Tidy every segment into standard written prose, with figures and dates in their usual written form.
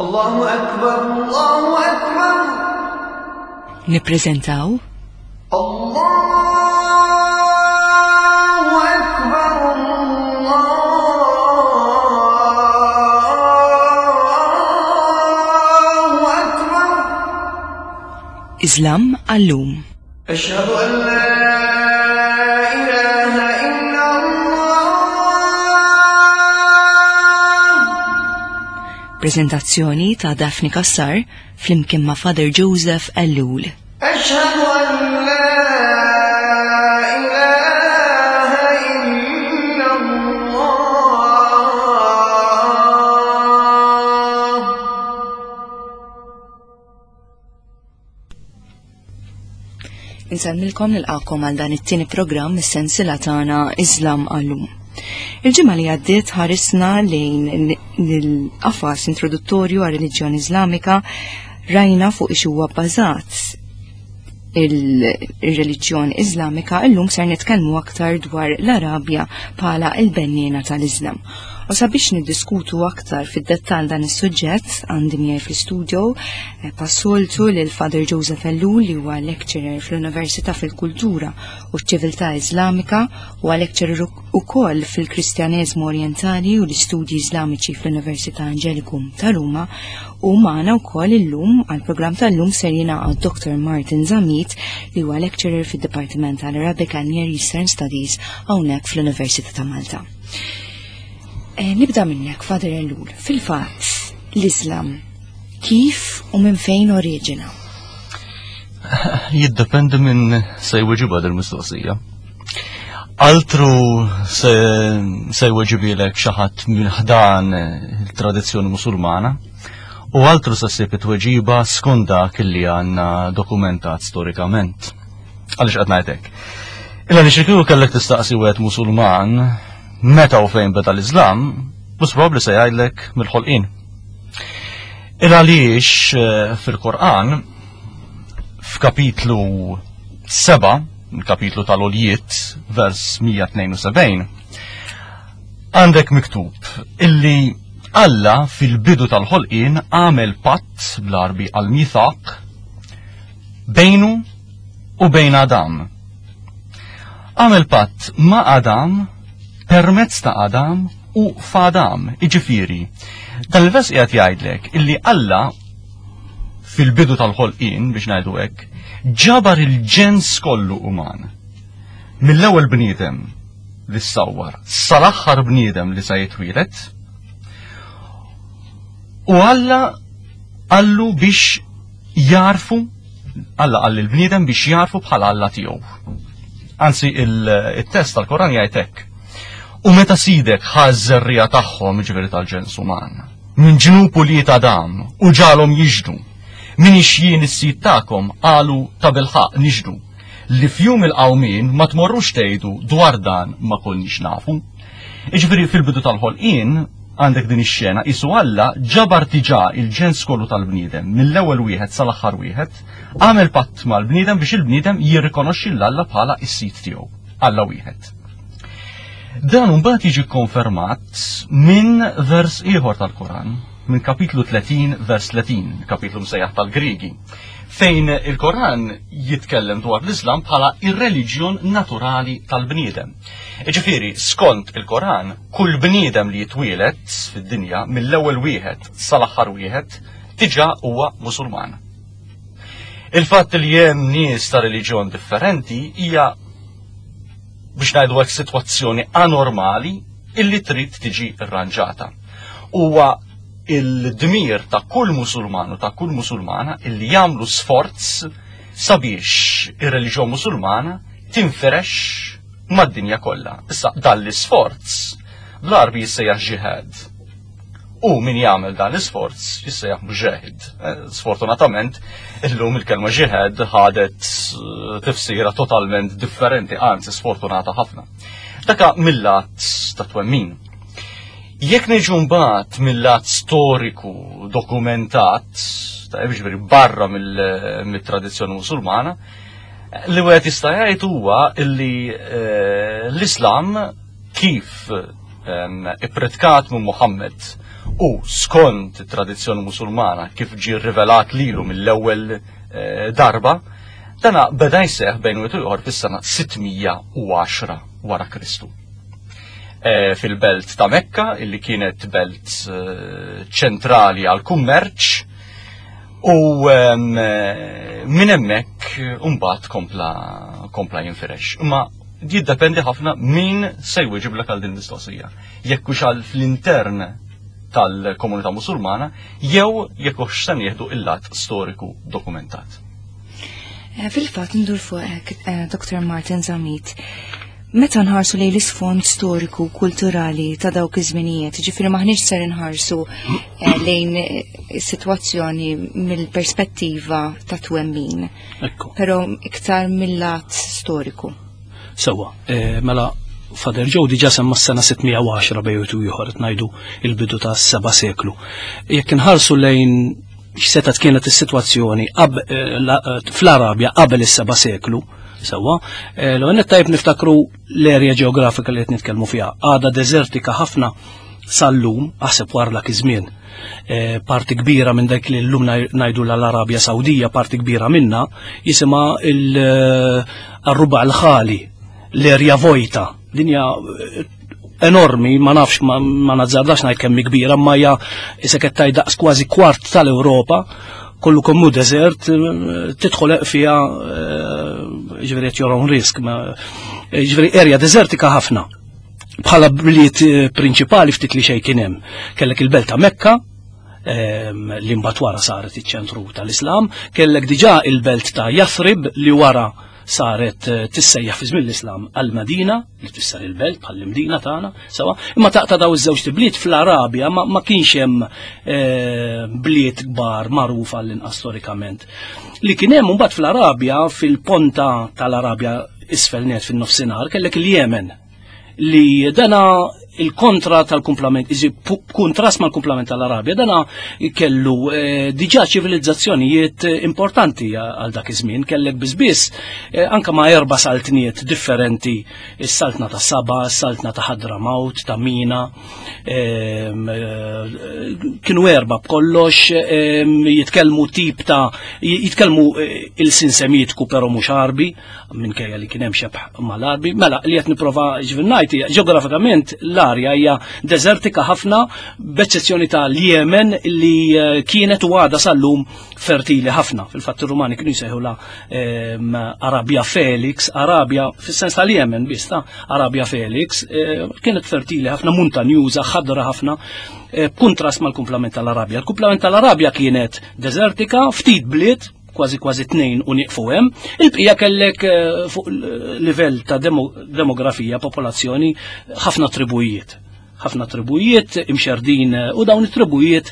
Allahu Akbar, Allahu Akbar. Nippreżentaw Allahu Akbar, Allahu Akbar. Islam għallum. Ashhadu an la ilaha illa Allah. Prezentazzjoni ta' Daphne Kassar flimkien ma' Father Joseph Ellul. أشهد أن لا إله إلا الله. Insemmilkom nilqakom għal dan it-tieni programm mis-sensiela tagħna Islam għallum. Il-ġimgħa li għaddiet ħarisna lejn il-qafas introduttorju għal reliġjoni Islamika rajna fuq ix huwa bbażat il-reliġjoni Islamika. Illum ser nitkellmu aktar dwar l-Arabja bħala il-bennina tal-Islam. U sabiex niddiskutu aktar fid-dettall dan is-suġġett għandi miegħi fl-istudio passoltu lil Father Joseph Ellul li huwa lecturer fl-Università fil-Kultura u x-Ċiviltà Islamika u lecturer ukoll fil-Kristjaneżmu Orjentali u l-Istudji Islamiċi fl-Università Angelikum ta' Ruma. U magħna wkoll illum għall-programm tal-lum ser jingħaqad Dr. Martin Zamit li huwa lecturer fid-Dipartiment tal-Arabic and Near Eastern Studies hawnhekk fl-Università ta' Malta. Nibda minnek, Father Ellul, fil-fatt l-Islam kif u minn fejn oriġina? Jiddependi minn se jweġiba dil-mistoqsija. Altru se jweġibilek xi ħadd minn ħdan il-tradizzjoni musulmana u altru se ssib it-tweġiba skont dak li għandna dokumentat storikament. Għaliex qed ngħidlek. Illa nixrikju kellek tistaqsi wieħed Musulman meta u fejn beda l-Islam, mhux probabbli se jgħidlek mill-ħolqien. Illa għaliex fil-Qur'an f'kapitlu 7, il-kapitlu tal-Oljiet, vers 172, għandek miktub illi Alla fil-bidu tal-ħolqien għamel patt bl-Arbi għal-Mithaq bejnu u bejn Adam. Għamel patt ma' Adam permezz ta' Adam u f'Adam, iġifieri. Dan il-vers qiegħed jgħidlek illi Alla fil-bidu tal-ħolqien biex ngħidu hekk ġabar il-ġens kollu uman. Mill-ewwel bniedem li ssawwar sal-aħħar bniedem li se jitwielet. U Alla għallu biex jarfu, Alla għalli l-bniedem biex jarfu bħala Alla tiegħu. Anzi, il-test tal-Koran jgħidlek. U meta sidek ħaż-żerrija tagħhom ġifieri tal-ġens uman, minn ġnupu li Adam u ġalhom jiġdu, min ixjien is-sid tagħkom qalu ta' bilħaq niġdu, li fjum il-qawmien ma tmorrux tgħidu dwar dan ma konniex nafu. Ġifieri fil-bidu tal-ħolqien għandek din ix-xena isu Alla ġabar tiġà il-ġens kollu tal-bniedem mill-ewwel wieħed sal-aħħar wieħed għamel patt mal-bniedem biex il-bniedem jirrikonoxxi l-Alla bħala is-sid tiegħu, Alla wieħed. Dan mbagħad jiġi konfermat minn vers ieħor tal-Quran, minn kapitlu 30 vers 30, kapitlu msejjaħ tal-Griegi, fejn il-Koran jitkellem dwar l-Islam bħala ir-reliġjon naturali tal-bniedem. Ġifieri, skont il-Koran, kull bniedem li jitwielet fid-dinja mill-ewwel wieħed sal-aħħar wieħed diġà huwa Musulman. Il-fatt li hemm nies ta' reliġjon differenti hija biex ngħidu hekk sitwazzjoni anormali illi trid tiġi rranġata. Huwa il-dmir ta' kull Musulman u ta' kull Musulmana illi jagħmlu sforz sabiex ir-reliġjon Musulmana tinferex mad-dinja kollha. Issa dan l-isforz bl-Arbi jissejjaħ ġihad. U min jagħmel dan l-isforz jissejjaħ muġahid. Sfortunatament illum il-kelma ġihad ħadet tifsira totalment differenti, anzi sfortunata ħafna. Daka mill-lat ta' twemmin. Jekk niġu mbagħad mill-lat storiku dokumentat, ta' jiġifieri barra mill-tradizzjoni Musulmana, li wieħed jista' jgħid huwa li l-Islam kif ippretkat minn Muhammad u skont it-tradizzjoni musulmana kif ġie rivelat lilu mill-ewwel darba, dana beda jseħħ bejn wieħed u ieħor fis-sena 610 wara Kristu. Fil-belt ta' Mekka, illi kienet belt ċentrali għal kummerċ, u minn hemmhekk imbagħad kompla jinfirex. Imma jiddependi ħafna min se jwieġiblek għal din mistoqsija. Jekk hux għal fl-intern tal-komunità musulmana, jew jekk hux se nieħdu il-lat storiku dokumentat. Fil-fatt ndur fuq Dr. Martin Zamit, meta nħarsu lejn l-isfond storiku kulturali ta' dawk iż-żminijiet, ġifieri maħniex ser inħarsu lejn is-sitwazzjoni mill-perspettiva ta' twemmin. Però iktar mill-lat storiku. Sewa, mela Fader Joe diġà semma s-sena 610 bejn ieħor ngħidu il-bidu tas-7 seklu. Jekk inħarsu lejn x'setat kienet is-sitwazzjoni fl-Arabja qabel is-7 seklu, sewwa, l-għennet tajb niftakru l-erja ġeografika li qed nitkellmu fiha. Għada deżertika ħafna sal-lum, aħseb warlak iż-żmien. Parti kbira minn dak li llum ngħidu l-Arabja Sawdija, parti kbira minna jisimha l-Ruba' al-Ħali, l-erja Vojta. Dinja enormi, ma nafx, ma nazzardax ngħid kemm kbira, ma hija iseket daqs kważi kwart tal-Ewropa, kollu kommu desert, tidħol fiha ġifieri at your own risk, ġifieri erja desertika ħafna. Bħala bliet prinċipali ftit li xejn kien hemm. Kellek il-belt ta' Mekka, li mbagħad wara saret iċ-ċentru tal-Islam, kellek diġà il-belt ta' Yathrib li wara saret tissejjaħ fi żmien l-Islam għal-Madina, li tfisser il-belt bħall-imdina tagħna, sewa, imma taqta' daw iż-żewġ bliet fl-Arabja ma kienx hemm bliet kbar magħrufa l-inqas storikament. Li kien hemm mbagħad fl-Arabja, fil-ponta tal-Arabja isfel net fin-nofsinhar, kellek il-Yemen li dana il-kontra tal-kumplament, kontrast mal-kumplament tal-Arabja, dana kellu diġà ċivilizzazzjonijiet importanti għal dak iż-żmien, kellek biss anke ma' 4 saltniet differenti, is-saltna ta' Saba, is-saltna ta' Hadramaut, ta' Mina, kienu 4 b'kollox, jitkellmu il-sin semitku però mhux Arbi, minkejja li kien hemm xebħ mal-Arbi. Mela li qed nipprova ngħid ġeografikament l-arja hija deżertika ħafna, b'eċċezzjoni tal-Yemen li kienet u għadha sal-lum fertili ħafna. Fil-fatt ir-Rumani kienu jsejħula Arabia Felix, Arabja fis-sens tal-Yemen biss ta' Arabia Felix, kienet fertili ħafna, muntanjuża, ħadra ħafna, b'kuntrast mal-kumplament tal-Arabja. Il-kumplament tal-Arabja kienet deżertika, ftit bliet, kważi 2 u nieqfu hemm, il-bqija kellek fuq livell ta' demografija, popolazzjoni, ħafna tribujiet imxerdin, u dawn it-tribujiet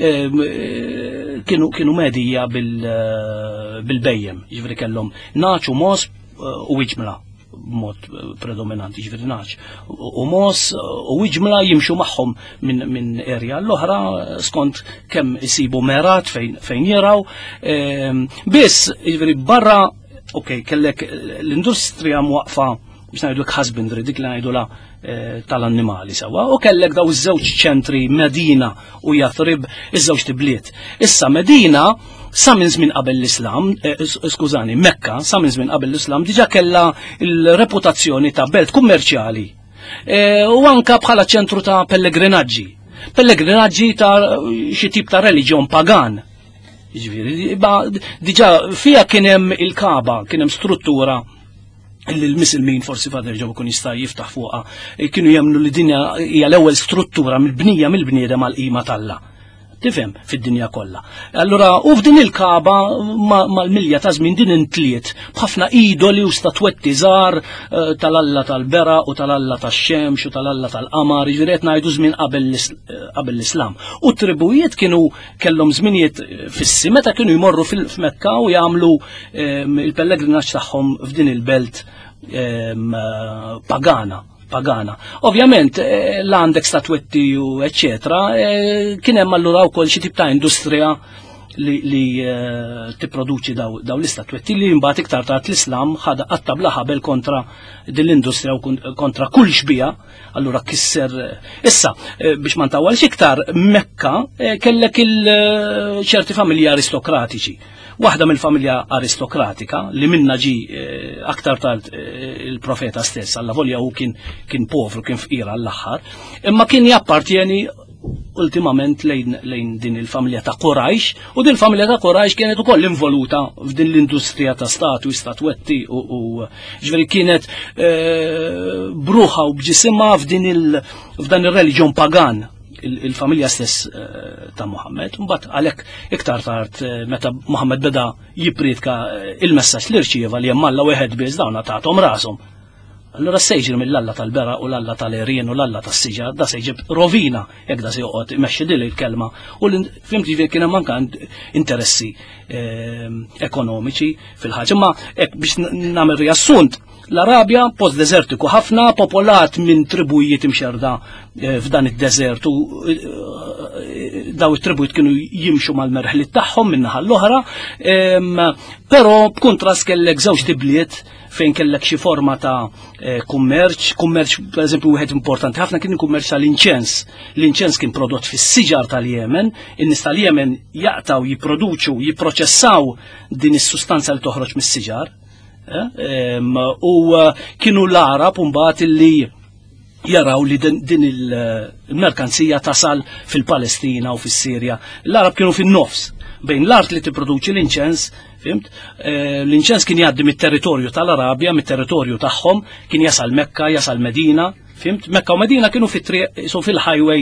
kienu medija bil-bejjem, ġifieri kellhom naċ u mos u wiġmla b'mod predominanti, ġifieri naċ u mos u wiġmla jimxu magħhom minn erja l-oħra skont kemm isibu merat fejn jaraw. Biss ġifieri barra, kellek l-industrija mwaqfa biex ngħidlek husbandry, dik li ngħidula tal-annimali sewwa, u kellek daw iż-żewġ ċentri Medina u Yathrib, iż-żewġ tibliet. Issa Medina sa minn żmien qabel l-Islam, skużani, Mekka sa minn żmien qabel l-Islam diġà kellha l-reputazzjoni ta' belt kummerċjali u anke bħala ċentru ta' pellegrinaġġi ta' xi tip ta' reliġjon pagan. Jiġifieri diġà fiha kien hemm il-Kaba, kien hemm struttura li l-Misilmin forsi Fader Joe kun jista' jiftaħ fuqha, kienu jemmnu li dinja hija l-ewwel struttura mill-bnija mill-bniedem għall-qima tal-Alla. Tifhem fid-dinja kollha. Allura u f'din il-Kaba mal-milja ta' żmien din intliet b'ħafna idoli u statwetti żgħar tal-Alla tal-Bera u tal-Alla tax-Xemx u tal-Alla tal-Qamar, jiġri qed ngħidu żmien qabel l-Islam. U tribujiet kienu kellhom żminijiet fissi meta kienu jmorru f'Mekka u jagħmlu il-pellegrinaġġ tagħhom f'din il-belt pagana. Ovvjament, l-għandek statwetti u eccetera, kien hemm allura wkoll xi tip ta' industrija li tipproduċi daw l-istatwetti li mbagħad iktar tard l-Islam ħada qatta bla ħabel kontra din l-industrija u kontra kull xbija, allura kisser issa biex ma ntawwalx iktar Mekka kellek ċerti familji aristokratiċi. Waħda mill-familja aristokratika li minna ġi aktar tard il-profeta stess, alla volja u kien povru, kien fqira l-aħħar, imma kien jappartieni ultimament lejn din il-familja ta' Quraysh, u din il-familja ta' Quraysh kienet ukoll involuta f'din l-industrija ta' statwetti u ġveri kienet bruħa u bġisimha f'dan ir-reliġjon pagan il-familja stess ta' Muhammad. Mbagħad għalhekk iktar tard meta Muhammad beda jippridka il-messaġġ li rċieva li hemm Alla wieħed biss dawn tagħthom rashom. Allura sejġir mill-Alla tal-bera u l-Alla tal-Erien u l-Alla tas-siġar, da sejġib rovina jekk da se joqgħod imexxi din il-kelma. U fimti kien hemm anke interessi ekonomiċi fil-ħaġa. Imma hekk biex nagħmel riassunt, l-Arabja post deżertiku ħafna, popolat minn tribujiet imxerda f'dan id-deżert u daw it-tribujiet kienu jimxu mal-merħliet tagħhom min-naħa l-oħra, però b'kuntrast kellek żewġ tibliet fejn kellek xi forma ta' kummerċ pereżempju wieħed importanti ħafna kien kummerċ tal-inċens. L-inċens kien prodott fis-siġar tal-Yemen, in-nies tal-Yemen jaqtaw, jipproduċu, jipproċessaw din is-sustanza li toħroġ mis-siġar. U kienu l-Arab mbagħad illi jaraw li din il-merkanzija tasal fil-Palestina u fis-Sirja. L-Arab kienu fin-nofs bejn l-art li tipproduċi l-inċens, fimt? L-inċens kien jgħaddi mit-territorju tal-Arabja, mit-territorju tagħhom, kien jasal Mekka, jasal Medina, fimt? Mekka u Medina kienu fil-highway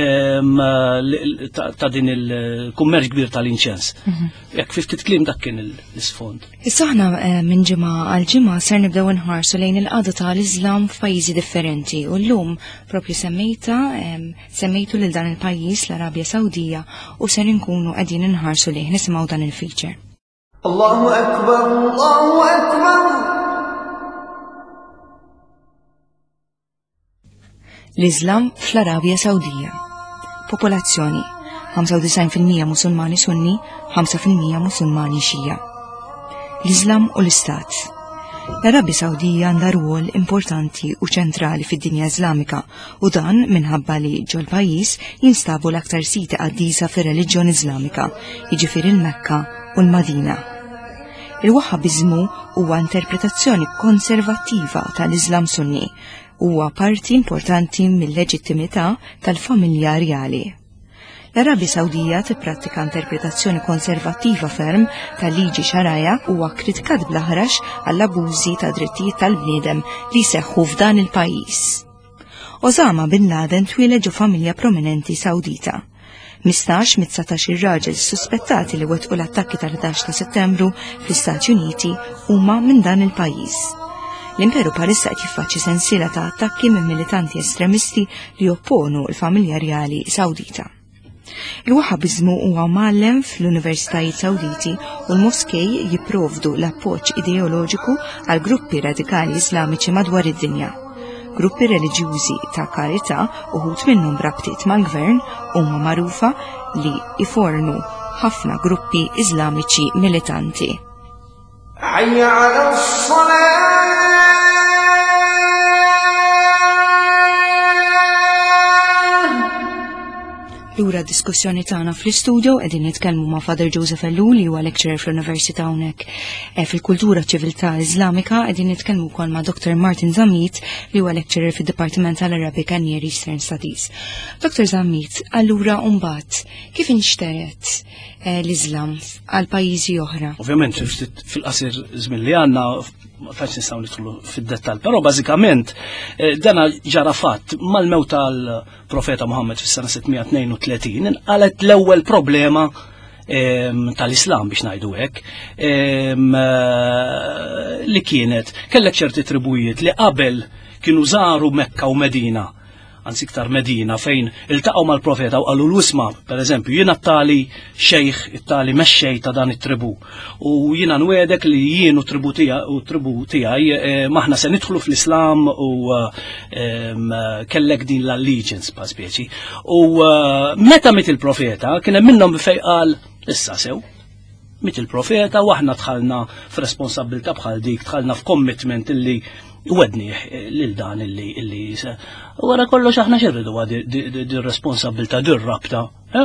ta' din il-kummerċ kbir tal-inċens. Jekk ftit kliem dak kien l-isfond. Issa aħna minn ġimgħa għal ġimgħa ser nibdew inħarsu lejn il-qagħda tal-Iżlam f'pajjiżi differenti u llum propju semmejtu lil dan il-pajjiż l-Arabja Sawdija u ser inkunu qegħdin inħarsu lejh nisimgħu dan il-feature. Allahu akbar, Allahu akbar. L-Iżlam fl-Arabja Sawdija. Popolazzjoni 95% Musulmani Sunni, 5% Musulmani Xija. L-Iżlam u l-Istat. L-Arabja Sawdija għandha rwol importanti u ċentrali fid-dinja Iżlamika u dan minħabba li ġol pajjiż jinstabu l-aktar siti qaddisa fir-reliġjon Iżlamika, jiġifieri l-Mekka u l-Madina. Il-Wahhabizmu huwa interpretazzjoni konservattiva tal-Iżlam Sunni huwa parti importanti mill-leġittimità tal-familja rjali. L-Arabja Sawdija tipprattika interpretazzjoni konservattiva ferm tal-liġi xaraja huwa kritikat bl-aħrax għall-abużi ta' drittijiet tal-bniedem li seħħu f'dan il-pajjiż. Osama bin Laden twieled ġo familja prominenti Sawdita. 15 mit-19 ir-raġel suspettati li wettqu l-attakki tal-11 ta' Settembru fl-Istati Uniti huma minn dan il-pajjiż. L-Imperu parissa qed jiffaċċja sensiela ta' attakki minn militanti estremisti li opponu l-familja rjali Sawdita. Il-Wahhabizmu huwa mgħallem fl-Universitajiet Sawditi u l-moskej jipprovdu l-appoġġ ideoloġiku għal gruppi radikali Iżlamiċi madwar id-dinja. Gruppi reliġjużi ta' karità uħud minnhom rabtiet mal-gvern huma magħrufa li ifornu ħafna gruppi Iżlamiċi militanti. Hayya 'ala s-salah. Lura diskussjoni tagħna fl-istudio qegħdin nitkellmu ma' Father Joseph Ellul li huwa lecturer fl-Università hawnhekk fil-Kultura Ċiviltà Iżlamika, qegħdin nitkellmu wkoll ma' Dr. Martin Zammit li huwa lecturer fid-Dipartiment tal-Arabic and Near Eastern Studies. Dr. Zammit, allura mbagħad kif inxteret l-Iżlam għal pajjiżi oħra? Ovvjament fil-qasir żmien li għandna ma tantx nistgħu nidħlu fid-dettall, però bażikament dana ġara fatt mal-mewt tal-Profeta Muhammad fis-sena 632 inqalet l-ewwel problema tal-Islam biex ngħidu hekk li kienet kellek ċerti tribujiet li qabel kienu żaru Mekka u Medina, anzi iktar Medina, fejn iltaqgħu mal-Profeta u qalu l-wisma, pereżempju, jiena t-tali xejħ, it-tali mexxej ta' dan it-tribu. U jiena nwedek li jien u tribu tiegħi maħna se nidħlu fl-Islam u kellek din l-allegiance pa' speċi. U meta mit il-Profeta kien hemm minnhom fejn qal issa sew. Mit il-profeta u aħna dħalna f'responsabilta bħal dik, dħalna f'commitment illi wedni lil dan illi wara kollox aħna xirridu di responsabilta di rabta.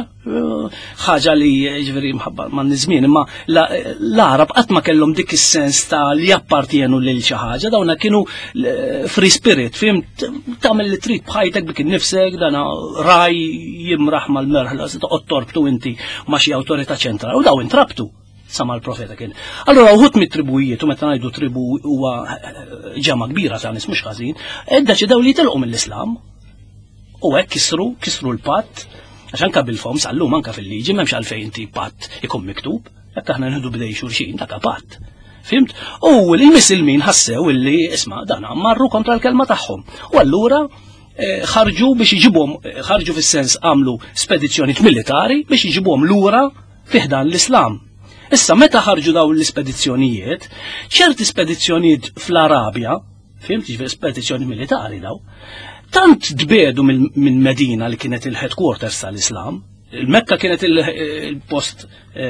ħaġa li ġifieri mħabba ma' nizmin, imma l-Arab qatt ma kellhom dik is-sens ta' li jappartienu lil xi ħaġa, dawna kienu free spirit, fim tagħmel li trid bħajtek bik innifsek, dana raj jimraħ mal-merħla se toqgħod torbtu inti ma' xi awtorità ċentrali u daw intrabtu. Sama l-profeta kien. Allora uħut mit-tribujiet, u meta ngħidu tribu huwa ġama kbira ta' nies mhux ħażin, iddeċidew li jitilqu mill-Islam. U hekk kisru l-patt, għax anke bil-fom sallum anke fil-liġi m'hemmx għalfejn inti patt ikun miktub, jekk aħna nieħdu bdej xulxin dak patt. Fimt? U l-Missilmin ħassew illi isma' dan marru kontra l-kelma tagħhom. U allura ħarġu biex iġibhom, ħarġu fis-sens għamlu spedizzjonijiet militari biex iġibhom lura fih dan l-Islam. Issa meta ħarġu daw l-ispedizzjonijiet, ċerti spedizzjonijiet fl-Arabja, fimt, ġifieri spedizzjoni militari daw, tant dbedu minn Medina li kienet il-headquarters tal-Islam, il-Mekka kienet il-post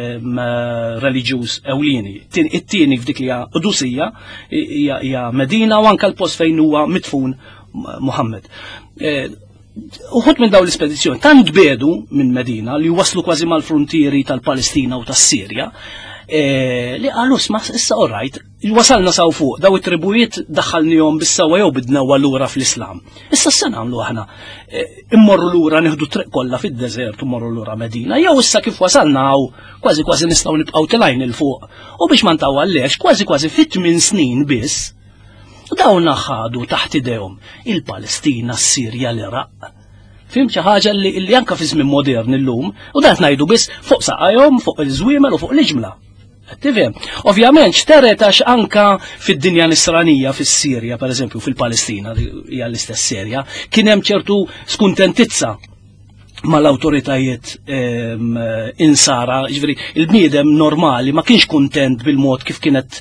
reliġjuż ewlieni, it-tieni f'dik li hija Qudusija hija Medina u anke l-post fejn huwa mitfun Muhammad. Uħut minn daw l-ispedizzjoni tant dbedu minn Medina li waslu kważi mal-frontieri tal-Palestina u tas-Sirja li qalu issa orajt, wasalna saw fuq daw it-tribujiet daħħalnihom bis-sewwa jew bidnew lura fl-Islam. Issa se nagħmlu aħna immorru lura nieħdu triq kollha fid-deżert u mmorru lura Medina, jew issa kif wasalna hawn kważi nistgħu nibqgħu tilajn il fuq. U biex ma ntawwallex kważi fit 8 snin biss dawn ħadu taħt idejhom il-Palestina, s-Sirja, l-Iraq. Fim xi ħaġa li anke fi żmien modern illum u dan ngħidu biss fuq saqajhom, fuq il-żwiemel u fuq l-iġmla. Tifhem? Ovvjament xteretax anke fid-dinja nisranija fis-Sirja, pereżempju fil-Palestina li hija l-istess Sirja, kien hemm ċertu skuntentizza mal-awtoritajiet insara, ġifieri il-bniedem normali ma kienx kuntent bil-mod kif kienet.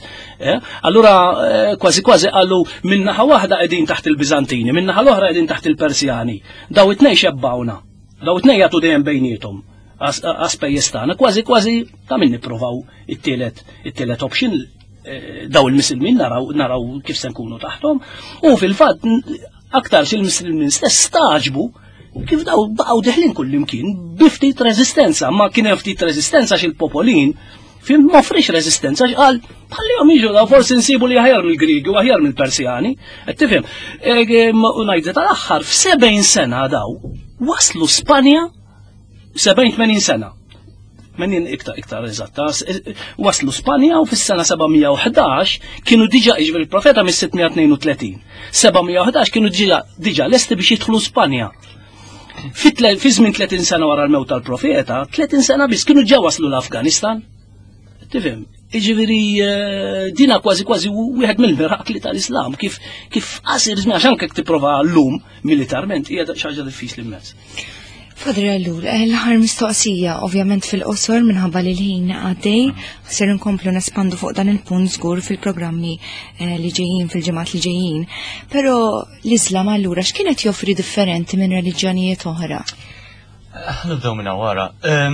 Allura kważi qalu min-naħa waħda qegħdin taħt il-Biżantini, min-naħa l-oħra qegħdin taħt il-Persjani. Daw it-tnejn xebbawna, daw it-tnejn jagħtu dejjem bejniethom. Aspejjestana, kważi ta' min nippruvaw it-tielet option daw il-Missilmin naraw kif se nkunu taħthom u fil-fatt aktar il-Missilmin stess staġbu kif daw baqgħu deħlin kullimkien bi ftit reżistenza, ma kien hemm ftit reżistenza x'il-popolin fim ma offrix reżistenza qal ħallihom jiġu daw forsi nsibu li aħjar mill-Griegi u aħjar mill-Persjani, qed tifhem. U ngħid tal-aħħar f'70 sena daw waslu Spanja 70-80 sena. Menin iktar eżatta, waslu Spanja u fis-sena 711 kienu diġà ġifieri il-profeta mis-632. 711 kienu diġà lesti biex jidħlu Spanja. Fi żmien 30 sena wara l-mewt tal-profeta, 30 sena biss kienu ġew waslu l-Afganistan. Tifhem? Jiġifieri dina kważi wieħed mill-mirakli tal-Islam kif qasir żmien għax anke tipprova llum militarment hija xi ħaġa diffiċli immens. Fadri Allur, l-ħar mistoqsija ovvjament fil-qosor minħabba li l-ħin għaddej, ser nkomplu nespandu fuq dan il-punt żgur fil-programmi li ġejjin fil-ġimgħat li ġejjin. Però l-Islam allura x'kienet joffri differenti minn reliġjonijiet oħra? Nibdew minn wara.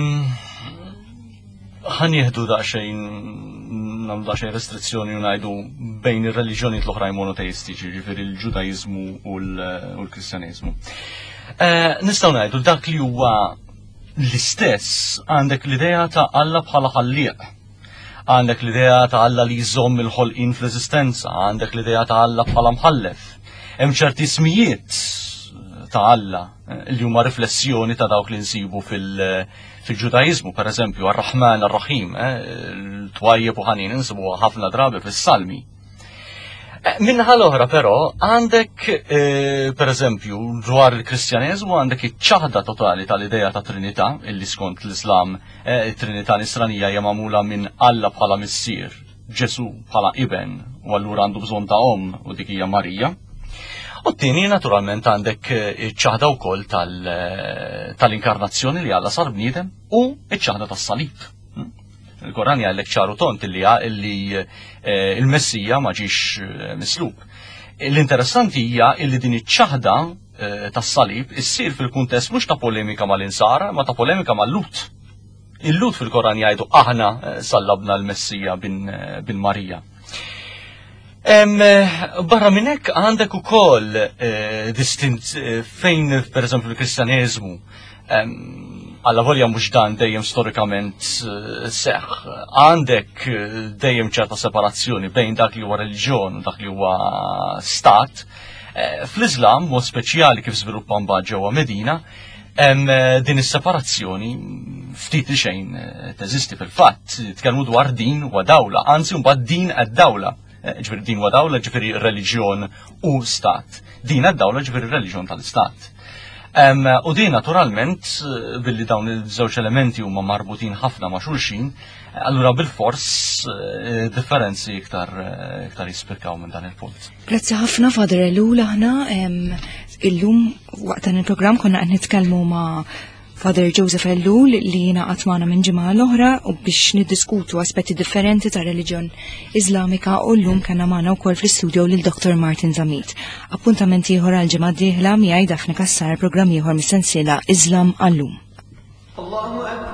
Ħanieħdu daqsxejn nagħmlu daqsxejn restrizzjoni u ngħidu bejn ir-reliġjonijiet l-oħrajn monoteistiċi, ġifieri l-Ġudajiżmu u l-Kristjaniżmu. Nistgħu ngħidu dak li huwa l-istess għandek l-idea ta' Alla bħala ħallieq, għandek l-idea ta' Alla li jżomm il-ħolqien fl-eżistenza, għandek l-idea ta' Alla bħala mħallef. Hemm ċerti ismijiet ta' Alla li huma riflessjoni ta' dawk li nsibu fil-Ġudajiżmu, pereżempju ar-Raħman ar-Raħim, l-twajjeb u ħanin insibu ħafna drabi fis-Salmi. Minnaħa l-oħra però għandek pereżempju dwar il-Kristjaneżmu għandek iċ-ċaħda totali tal-idea ta' Trinità illi skont l-Islam it-Trinità nisranija hija magħmula minn Alla bħala missier, Ġesu bħala iben u allura għandu bżonn ta' u dik hija Marija. U t-tieni naturalment għandek iċ-ċaħda wkoll tal-inkarnazzjoni li Alla sar bniedem u iċ-ċaħda tas-salib. Il-Koran jgħallek ċaru tont illi il-Messija ma ġiex mislub. L-interessanti hija illi din iċ-ċaħda tas-salib issir fil-kuntest mhux ta' polemika mal-insara, ma ta' polemika mal-Lut. il-lut fil-Koran jgħidu aħna sallabna l-Messija bin Marija. Barra minn hekk għandek ukoll distint fejn pereżempju l-Kristjaneżmu alla volja mhux dan dejjem storikament seħħ. Għandek dejjem ċerta separazzjoni bejn dak li huwa reliġjon u dak li huwa stat. Fl-Iżlam, mod speċjali kif żviluppa mbagħad ġewwa Medina, din is-separazzjoni ftit li xejn teżisti fil-fatt. Tkellmu dwar din wa dawla, anzi mbagħad din għad-dawla. Ġifieri din wa dawla ġifieri reliġjon u stat. Din għad-dawla ġifieri reliġjon tal-istat. U din naturalment billi dawn il-żewġ elementi huma marbutin ħafna ma' xulxin, allura bil-fors differenzi iktar jispirkaw minn dan il-punt. Grazzi ħafna Father Elul, aħna illum waqt dan il-programm konna qed nitkellmu ma' Father Joseph Elul li jiena qatt magħna minn ġimgħa l-oħra u biex niddiskutu aspetti differenti ta' reliġjon Iżlamika u llum kellna magħna wkoll fl-istudju lil Dr. Martin Zamit. Appuntamenti ieħor għal ġimgħa d-dieħla miegħi Daphne Kassar, programm ieħor mis-sensiela Islam għallum.